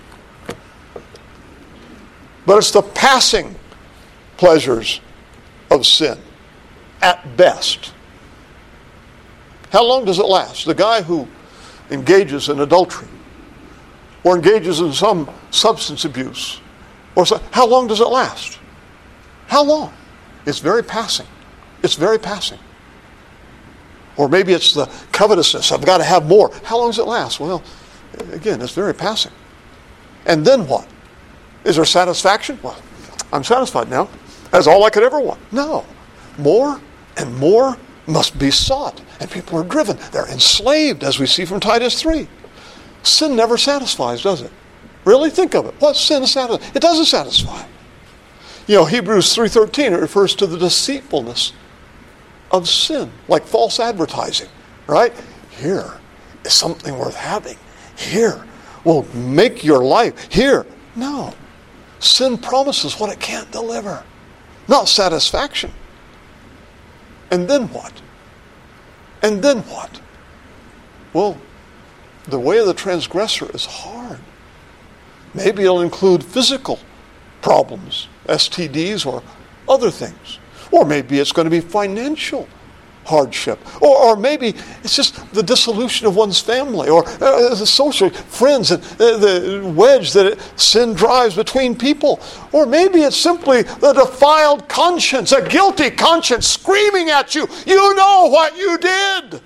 But it's the passing pleasures of sin, at best. How long does it last? The guy who engages in adultery, or engages in some substance abuse, or so, how long does it last? How long? It's very passing. It's very passing. Or maybe it's the covetousness. I've got to have more. How long does it last? Well, again, it's very passing. And then what? Is there satisfaction? Well, I'm satisfied now. That's all I could ever want. No. More and more must be sought. And people are driven. They're enslaved, as we see from Titus three. Sin never satisfies, does it? Really? Think of it. What sin satisfies? It doesn't satisfy. You know, Hebrews three thirteen, it refers to the deceitfulness of sin, like false advertising, right? Here is something worth having. Here will make your life. Here. No. Sin promises what it can't deliver. Not satisfaction. And then what? And then what? Well, the way of the transgressor is hard. Maybe it'll include physical problems, S T Ds or other things. Or maybe it's going to be financial hardship. Or, or maybe it's just the dissolution of one's family, or uh, the social friends, and uh, the wedge that it, sin drives between people. Or maybe it's simply the defiled conscience, a guilty conscience screaming at you, you know what you did.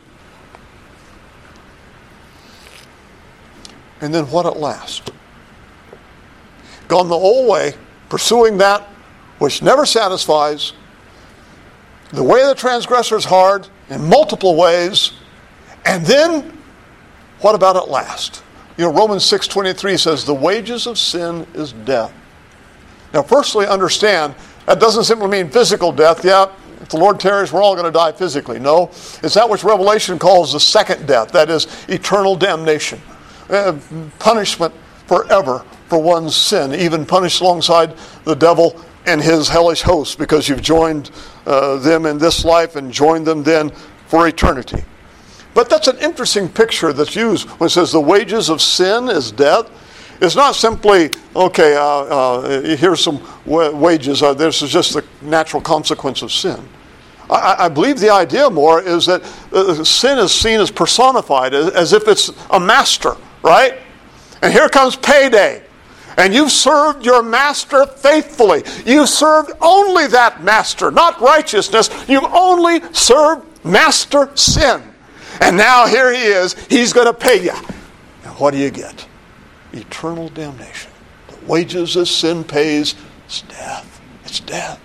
And then what at last? Gone the old way, pursuing that which never satisfies. The way of the transgressor is hard in multiple ways. And then, what about at last? You know, Romans six twenty-three says, the wages of sin is death. Now, firstly, understand, that doesn't simply mean physical death. Yeah, if the Lord tarries, we're all going to die physically. No, it's that which Revelation calls the second death. That is eternal damnation. Uh, punishment forever for one's sin, even punished alongside the devil and his hellish hosts, because you've joined uh, them in this life and joined them then for eternity. But that's an interesting picture that's used when it says the wages of sin is death. It's not simply, okay, uh, uh, here's some wa- wages. Uh, this is just the natural consequence of sin. I, I believe the idea more is that uh, sin is seen as personified, as, as if it's a master, right? And here comes payday. And you've served your master faithfully. You've served only that master, not righteousness. You've only served master sin. And now here he is. He's going to pay you. And what do you get? Eternal damnation. The wages of sin pays is death. It's death.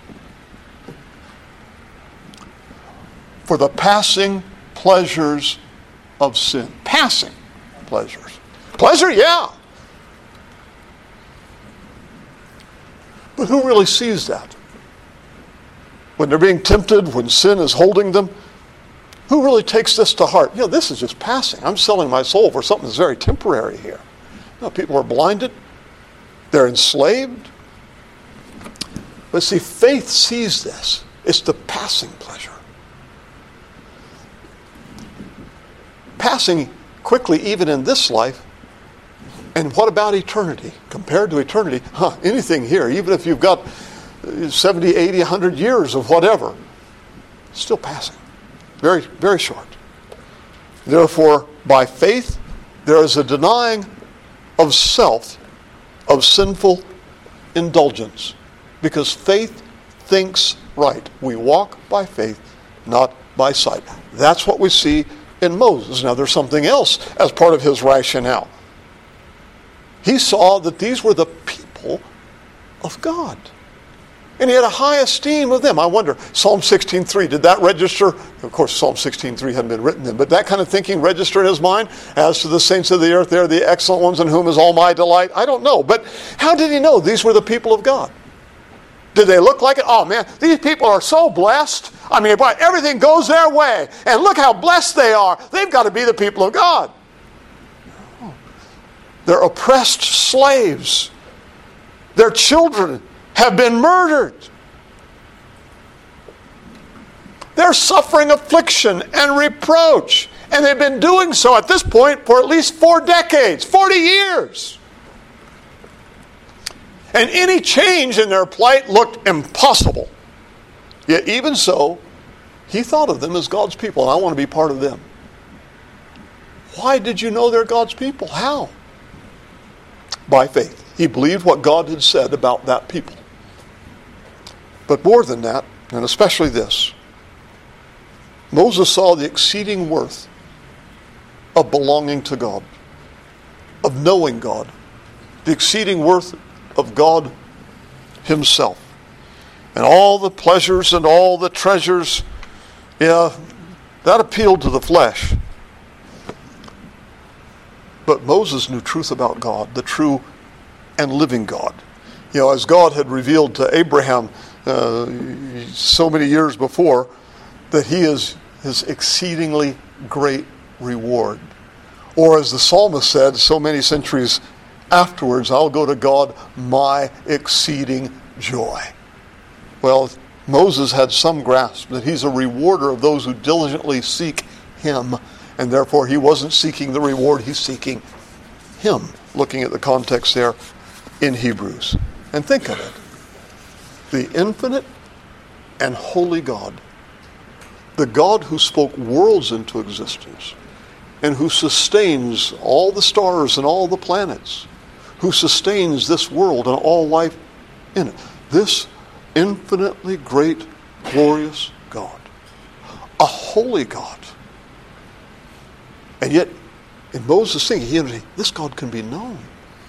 For the passing pleasures of sin. Passing pleasures. Pleasure, yeah. But who really sees that? When they're being tempted, when sin is holding them, who really takes this to heart? You know, this is just passing. I'm selling my soul for something that's very temporary here. No, people are blinded. They're enslaved. But see, faith sees this. It's the passing pleasure. Passing quickly even in this life. And what about eternity? Compared to eternity, huh, anything here, even if you've got seventy, eighty, one hundred years of whatever, still passing. Very, very short. Therefore, by faith, there is a denying of self, of sinful indulgence. Because faith thinks right. We walk by faith, not by sight. That's what we see in Moses. Now, there's something else as part of his rationale. He saw that these were the people of God. And he had a high esteem of them. I wonder, Psalm sixteen three, did that register? Of course, Psalm sixteen three hadn't been written then, but that kind of thinking registered in his mind? As to the saints of the earth, they are the excellent ones in whom is all my delight. I don't know. But how did he know these were the people of God? Did they look like it? Oh man, these people are so blessed. I mean, boy, everything goes their way. And look how blessed they are. They've got to be the people of God. They're oppressed slaves. Their children have been murdered. They're suffering affliction and reproach. And they've been doing so at this point for at least four decades, forty years. And any change in their plight looked impossible. Yet even so, he thought of them as God's people, and I want to be part of them. Why did you know they're God's people? How? By faith. He believed what God had said about that people. But more than that, and especially this, Moses saw the exceeding worth of belonging to God, of knowing God, the exceeding worth of God himself. And all the pleasures and all the treasures, yeah, that appealed to the flesh. But Moses knew truth about God, the true and living God. You know, as God had revealed to Abraham uh, so many years before, that he is his exceedingly great reward. Or as the psalmist said so many centuries afterwards, I'll go to God, my exceeding joy. Well, Moses had some grasp that he's a rewarder of those who diligently seek him, and therefore he wasn't seeking the reward, he's seeking him, looking at the context there in Hebrews. And think of it. The infinite and holy God, the God who spoke worlds into existence, and who sustains all the stars and all the planets, who sustains this world and all life in it. This infinitely great, glorious God. A holy God. And yet, in Moses' thinking, he understood, this God can be known.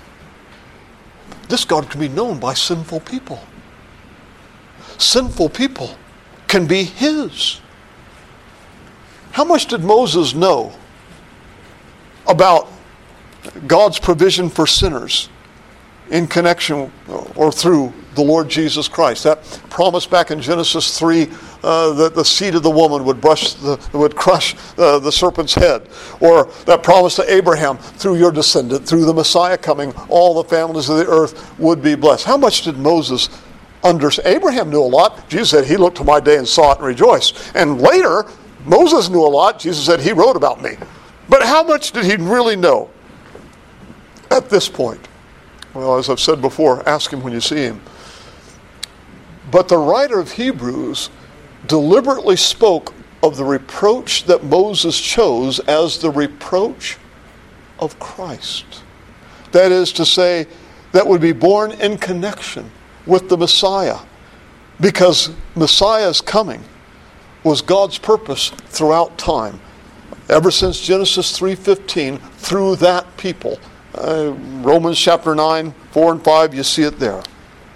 This God can be known by sinful people. Sinful people can be his. How much did Moses know about God's provision for sinners in connection or through the Lord Jesus Christ? That promise back in Genesis three uh, that the seed of the woman would brush the, would crush uh, the serpent's head, or that promise to Abraham, through your descendant, through the Messiah coming, all the families of the earth would be blessed. How much did Moses understand? Abraham knew a lot. Jesus said, he looked to my day and saw it and rejoiced. And later, Moses knew a lot. Jesus said, he wrote about me. But how much did he really know at this point? Well, as I've said before, ask him when you see him. But the writer of Hebrews deliberately spoke of the reproach that Moses chose as the reproach of Christ. That is to say, that would be born in connection with the Messiah, because Messiah's coming was God's purpose throughout time. Ever since Genesis three fifteen, through that people. Uh, Romans chapter nine, four and five, you see it there.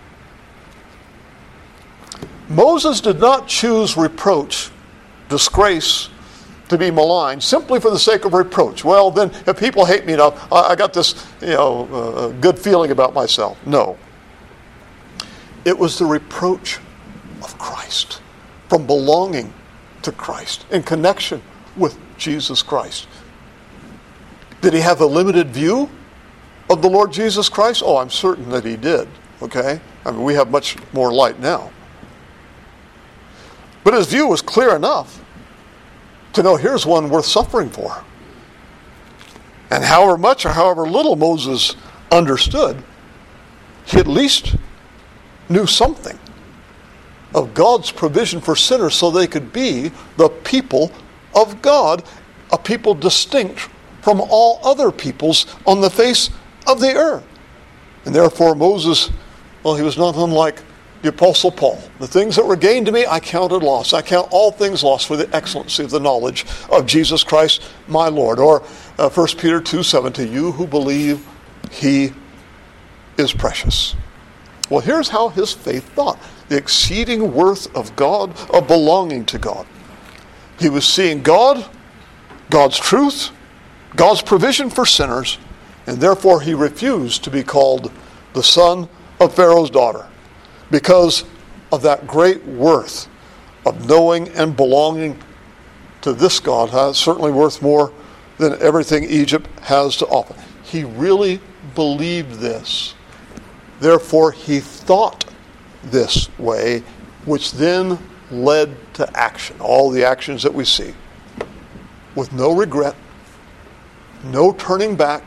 Moses did not choose reproach, disgrace, to be maligned simply for the sake of reproach. Well, then, if people hate me enough, I, I got this, you know, uh, good feeling about myself. No. It was the reproach of Christ, from belonging to Christ, in connection with Jesus Christ. Did he have a limited view of the Lord Jesus Christ? Oh, I'm certain that he did. Okay? I mean, we have much more light now. But his view was clear enough to know here's one worth suffering for. And however much or however little Moses understood, he at least knew something of God's provision for sinners so they could be the people of God, a people distinct from all other peoples on the face of the earth. And therefore Moses, well, he was not unlike the Apostle Paul. The things that were gained to me, I counted loss. I count all things lost for the excellency of the knowledge of Jesus Christ, my Lord. Or uh, First Peter two seven, to you who believe, he is precious. Well, here's how his faith thought. The exceeding worth of God, of belonging to God. He was seeing God, God's truth, God's provision for sinners, and therefore he refused to be called the son of Pharaoh's daughter, because of that great worth of knowing and belonging to this God. Uh, certainly worth more than everything Egypt has to offer. He really believed this. Therefore he thought this way, which then led to action. All the actions that we see. With no regret, no turning back.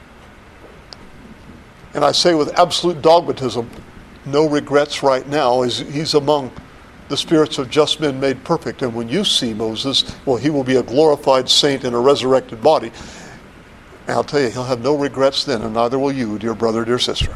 And I say with absolute dogmatism, no regrets right now, as he's among the spirits of just men made perfect. And when you see Moses, well, he will be a glorified saint in a resurrected body. And I'll tell you, he'll have no regrets then, and neither will you, dear brother, dear sister.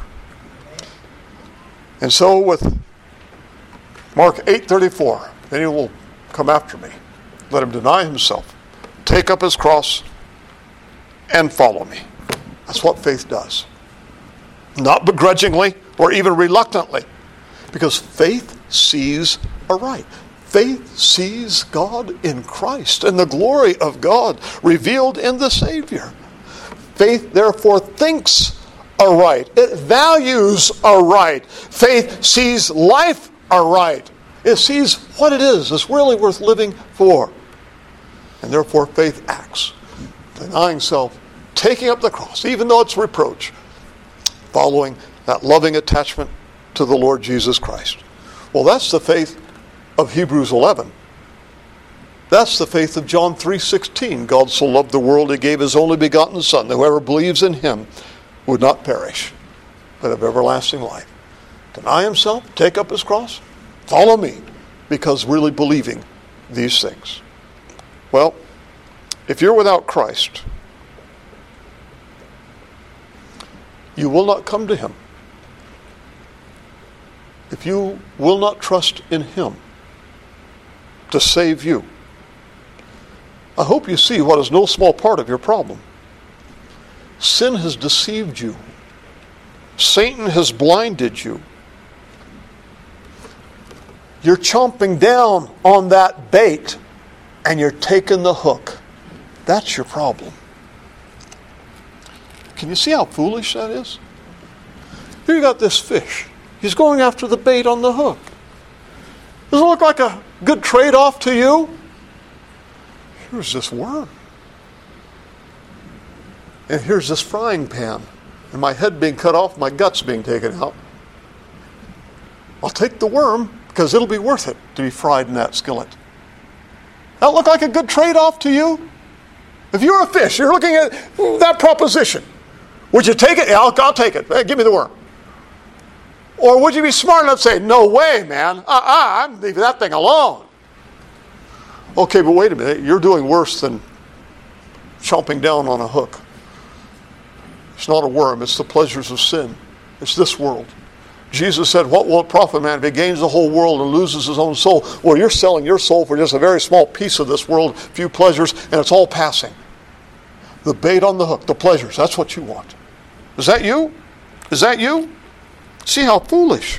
And so with Mark eight thirty-four, then he will come after me. Let him deny himself, take up his cross, and follow me. That's what faith does. Not begrudgingly or even reluctantly, because faith sees aright. Faith sees God in Christ and the glory of God revealed in the Savior. Faith therefore thinks aright. It values aright. Faith sees life aright. It sees what it is that's really worth living for. And therefore faith acts, denying self, taking up the cross, even though it's reproach, following that loving attachment to the Lord Jesus Christ. Well, that's the faith of Hebrews eleven. That's the faith of John three sixteen. God so loved the world, he gave his only begotten Son, that whoever believes in him would not perish, but have everlasting life. Deny himself, take up his cross, follow me, because really believing these things. Well, if you're without Christ, you will not come to him. If you will not trust in him to save you, I hope you see what is no small part of your problem. Sin has deceived you. Satan has blinded you. You're chomping down on that bait and you're taking the hook. That's your problem. Can you see how foolish that is? Here you got this fish. He's going after the bait on the hook. Does it look like a good trade-off to you? Here's this worm. And here's this frying pan. And my head being cut off, my guts being taken out. I'll take the worm because it'll be worth it to be fried in that skillet. That look like a good trade-off to you? If you're a fish, you're looking at that proposition. Would you take it? Yeah, I'll, I'll take it. Hey, give me the worm. Or would you be smart enough to say, no way, man. Uh-uh, I'm leaving that thing alone. Okay, but wait a minute. You're doing worse than chomping down on a hook. It's not a worm. It's the pleasures of sin. It's this world. Jesus said, what will it profit man if he gains the whole world and loses his own soul? Well, you're selling your soul for just a very small piece of this world, few pleasures, and it's all passing. The bait on the hook, the pleasures, that's what you want. Is that you? Is that you? See how foolish.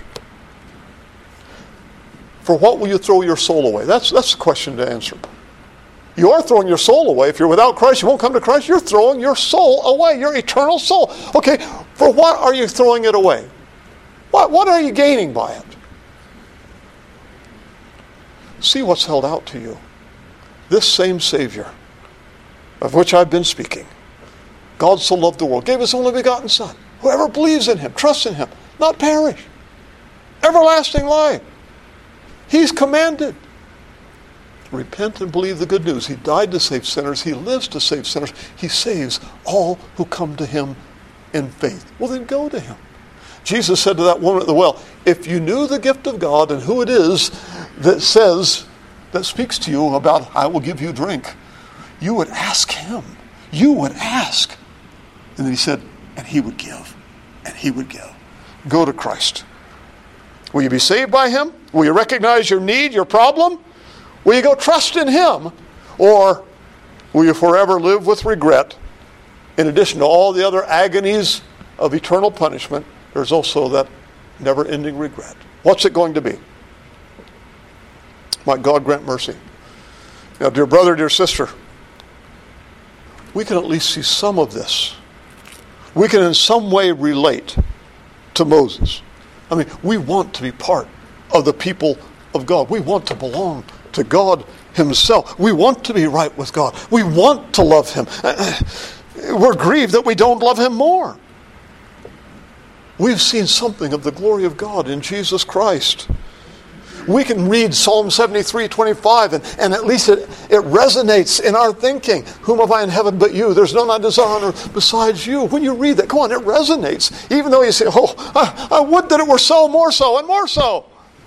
For what will you throw your soul away? That's, that's the question to answer. You are throwing your soul away. If you're without Christ, you won't come to Christ. You're throwing your soul away, your eternal soul. Okay, for what are you throwing it away? What, what are you gaining by it? See what's held out to you. This same Savior, of which I've been speaking. God so loved the world, gave his only begotten Son. Whoever believes in him, trusts in him, not perish. Everlasting life. He's commanded. Repent and believe the good news. He died to save sinners. He lives to save sinners. He saves all who come to him in faith. Well, then go to him. Jesus said to that woman at the well, if you knew the gift of God and who it is that says, that speaks to you about, I will give you drink, you would ask him. You would ask. And then he said, and he would give. And he would give. Go to Christ. Will you be saved by him? Will you recognize your need, your problem? Will you go trust in him? Or will you forever live with regret? In addition to all the other agonies of eternal punishment, there's also that never-ending regret. What's it going to be? Might God grant mercy. Now, dear brother, dear sister, we can at least see some of this. We can in some way relate to Moses. I mean, we want to be part of the people of God. We want to belong to God himself. We want to be right with God. We want to love him. We're grieved that we don't love him more. We've seen something of the glory of God in Jesus Christ. We can read Psalm seventy-three twenty-five, and, and at least it, it resonates in our thinking. Whom have I in heaven but you? There's none I desire besides you. When you read that, come on, it resonates. Even though you say, oh, I, I would that it were so, more so, and more so.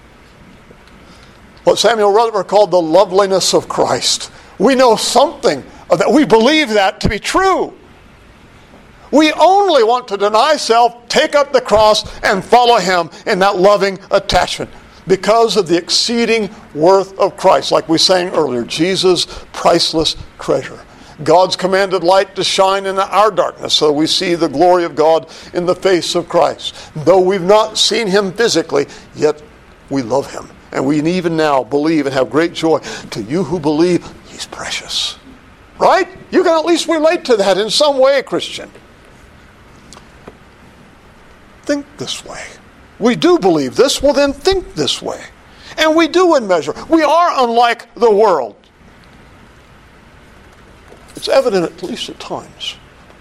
What Samuel Rutherford called the loveliness of Christ. We know something of that. We believe that to be true. We only want to deny self, take up the cross, and follow him in that loving attachment because of the exceeding worth of Christ. Like we sang earlier, Jesus' priceless treasure. God's commanded light to shine in our darkness so we see the glory of God in the face of Christ. Though we've not seen him physically, yet we love him. And we even now believe and have great joy. To you who believe, he's precious. Right? You can at least relate to that in some way, Christian. Think this way. We do believe this, well then think this way. And we do in measure. We are unlike the world. It's evident at least at times.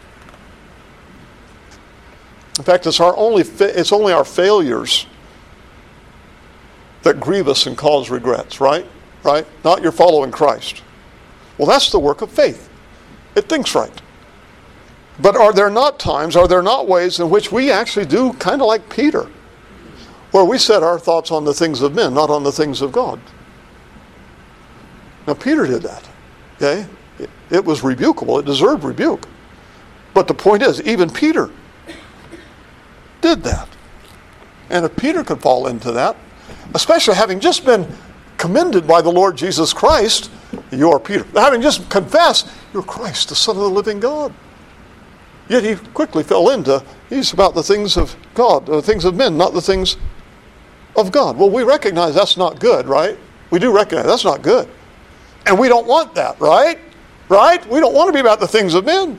In fact, it's our only fa- it's only our failures that grieve us and cause regrets, right? Right? Not your following Christ. Well, that's the work of faith. It thinks right. But are there not times, are there not ways in which we actually do kind of like Peter, where we set our thoughts on the things of men, not on the things of God? Now, Peter did that. Okay? It, it was rebukable. It deserved rebuke. But the point is, even Peter did that. And if Peter could fall into that, especially having just been commended by the Lord Jesus Christ, you are Peter. Having just confessed, you're Christ, the Son of the living God. Yet he quickly fell into, he's about the things of God, the things of men, not the things of God. Well, we recognize that's not good, right? We do recognize that's not good. And we don't want that, right? Right? We don't want to be about the things of men.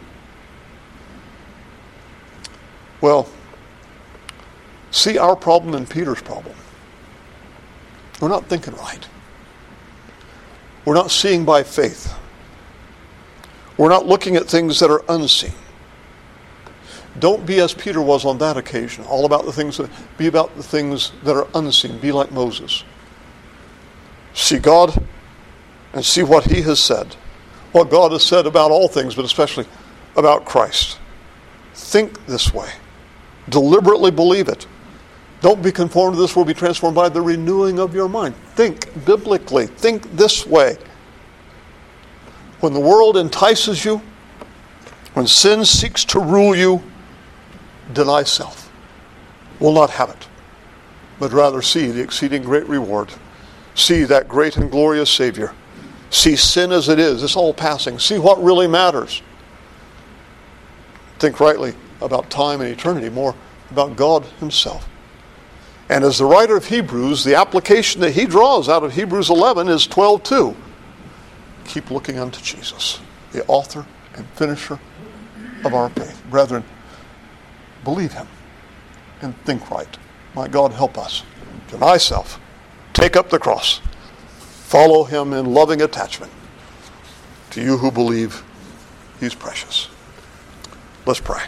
Well, see our problem and Peter's problem. We're not thinking right. We're not seeing by faith. We're not looking at things that are unseen. Don't be as Peter was on that occasion, all about the things that, be about the things that are unseen. Be like Moses. See God and see what he has said. What God has said about all things, but especially about Christ. Think this way. Deliberately believe it. Don't be conformed to this world, be transformed by the renewing of your mind. Think biblically. Think this way. When the world entices you, when sin seeks to rule you, deny self. Will not have it, but rather see the exceeding great reward. See that great and glorious Savior. See sin as it is. It's all passing. See what really matters. Think rightly about time and eternity, more about God himself. And as the writer of Hebrews, the application that he draws out of Hebrews eleven is twelve two. Keep looking unto Jesus, the author and finisher of our faith. Brethren, believe him and think right. My God, help us. Deny self. Take up the cross. Follow him in loving attachment. To you who believe, he's precious. Let's pray.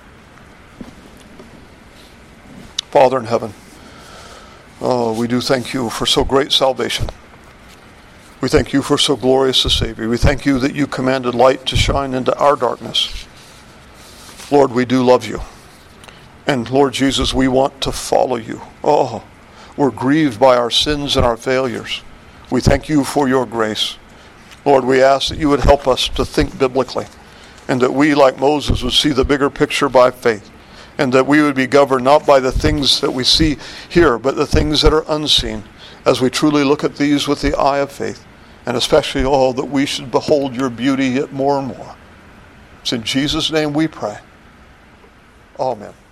Father in heaven, oh, we do thank you for so great salvation. We thank you for so glorious a Savior. We thank you that you commanded light to shine into our darkness. Lord, we do love you. And Lord Jesus, we want to follow you. Oh, we're grieved by our sins and our failures. We thank you for your grace. Lord, we ask that you would help us to think biblically, and that we, like Moses, would see the bigger picture by faith, and that we would be governed not by the things that we see here, but the things that are unseen, as we truly look at these with the eye of faith, and especially, oh, that we should behold your beauty yet more and more. It's in Jesus' name we pray. Amen.